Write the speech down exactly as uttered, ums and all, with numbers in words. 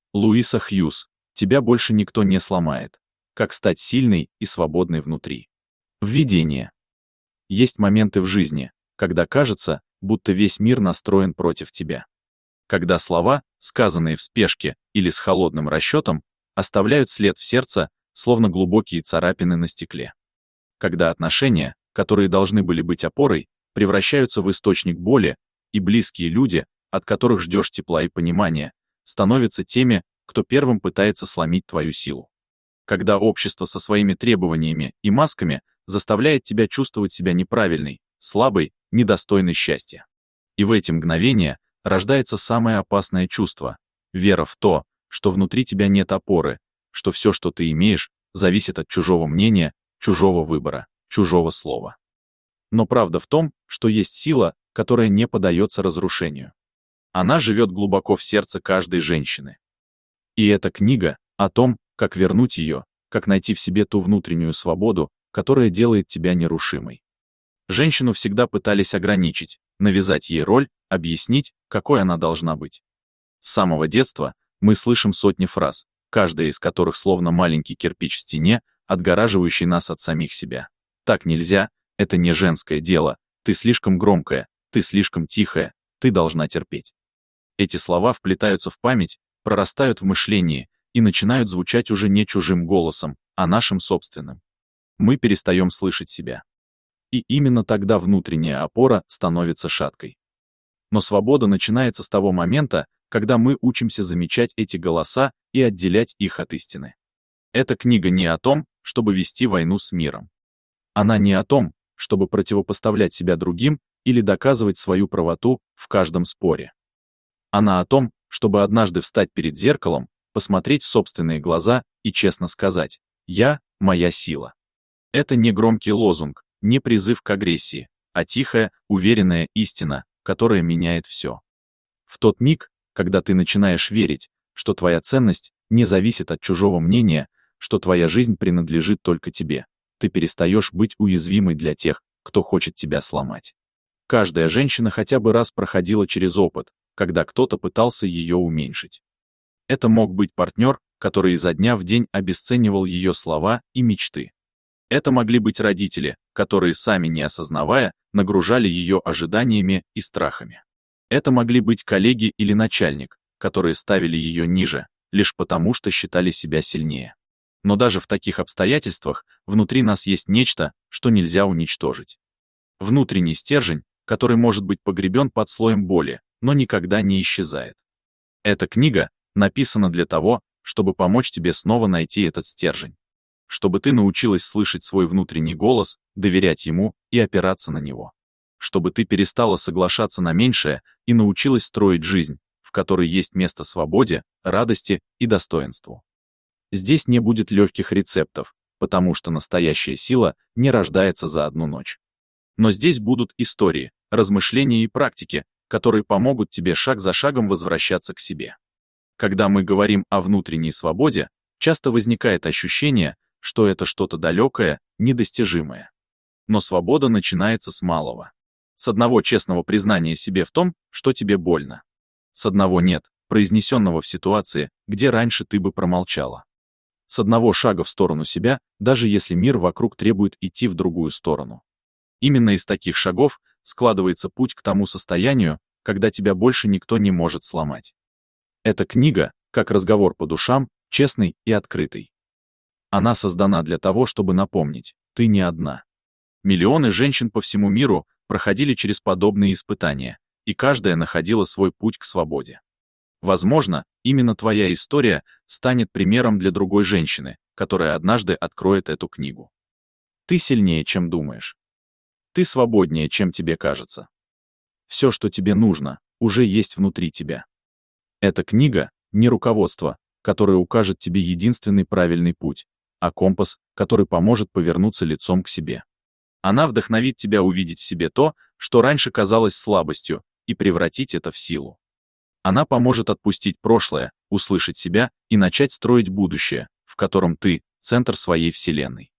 Луиса Хьюз. Тебя больше никто не сломает. Как стать сильной и свободной внутри. Введение. Есть моменты в жизни, когда кажется, будто весь мир настроен против тебя. Когда слова, сказанные в спешке или с холодным расчетом, оставляют след в сердце, словно глубокие царапины на стекле. Когда отношения, которые должны были быть опорой, превращаются в источник боли, и близкие люди, от которых ждешь тепла и понимания, становятся теми, кто первым пытается сломить твою силу. Когда общество со своими требованиями и масками заставляет тебя чувствовать себя неправильной, слабой, недостойной счастья. И в эти мгновения рождается самое опасное чувство — вера в то, что внутри тебя нет опоры, что все, что ты имеешь, зависит от чужого мнения, чужого выбора, чужого слова. Но правда в том, что есть сила, которая не поддается разрушению. Она живет глубоко в сердце каждой женщины. И эта книга о том, как вернуть ее, как найти в себе ту внутреннюю свободу, которая делает тебя нерушимой. Женщину всегда пытались ограничить, навязать ей роль, объяснить, какой она должна быть. С самого детства мы слышим сотни фраз, каждая из которых словно маленький кирпич в стене, отгораживающий нас от самих себя. Так нельзя, это не женское дело, ты слишком громкая, ты слишком тихая, ты должна терпеть. Эти слова вплетаются в память, прорастают в мышлении и начинают звучать уже не чужим голосом, а нашим собственным. Мы перестаем слышать себя. И именно тогда внутренняя опора становится шаткой. Но свобода начинается с того момента, когда мы учимся замечать эти голоса и отделять их от истины. Эта книга не о том, чтобы вести войну с миром. Она не о том, чтобы противопоставлять себя другим или доказывать свою правоту в каждом споре. Она о том, чтобы однажды встать перед зеркалом, посмотреть в собственные глаза и честно сказать: «Я — моя сила». Это не громкий лозунг, не призыв к агрессии, а тихая, уверенная истина, которая меняет все. В тот миг, когда ты начинаешь верить, что твоя ценность не зависит от чужого мнения, что твоя жизнь принадлежит только тебе, ты перестаешь быть уязвимой для тех, кто хочет тебя сломать. Каждая женщина хотя бы раз проходила через опыт, когда кто-то пытался ее уменьшить. Это мог быть партнер, который изо дня в день обесценивал ее слова и мечты. Это могли быть родители, которые, сами не осознавая, нагружали ее ожиданиями и страхами. Это могли быть коллеги или начальник, которые ставили ее ниже, лишь потому что считали себя сильнее. Но даже в таких обстоятельствах внутри нас есть нечто, что нельзя уничтожить. Внутренний стержень, который может быть погребен под слоем боли, но никогда не исчезает. Эта книга написана для того, чтобы помочь тебе снова найти этот стержень. Чтобы ты научилась слышать свой внутренний голос, доверять ему и опираться на него. Чтобы ты перестала соглашаться на меньшее и научилась строить жизнь, в которой есть место свободе, радости и достоинству. Здесь не будет легких рецептов, потому что настоящая сила не рождается за одну ночь. Но здесь будут истории, размышления и практики, которые помогут тебе шаг за шагом возвращаться к себе. Когда мы говорим о внутренней свободе, часто возникает ощущение, что это что-то далекое, недостижимое. Но свобода начинается с малого. С одного честного признания себе в том, что тебе больно. С одного «нет», произнесенного в ситуации, где раньше ты бы промолчала. С одного шага в сторону себя, даже если мир вокруг требует идти в другую сторону. Именно из таких шагов складывается путь к тому состоянию, когда тебя больше никто не может сломать. Эта книга, как разговор по душам, честный и открытый. Она создана для того, чтобы напомнить: ты не одна. Миллионы женщин по всему миру проходили через подобные испытания, и каждая находила свой путь к свободе. Возможно, именно твоя история станет примером для другой женщины, которая однажды откроет эту книгу. Ты сильнее, чем думаешь. Ты свободнее, чем тебе кажется. Все, что тебе нужно, уже есть внутри тебя. Эта книга — не руководство, которое укажет тебе единственный правильный путь, а компас, который поможет повернуться лицом к себе. Она вдохновит тебя увидеть в себе то, что раньше казалось слабостью, и превратить это в силу. Она поможет отпустить прошлое, услышать себя и начать строить будущее, в котором ты — центр своей вселенной.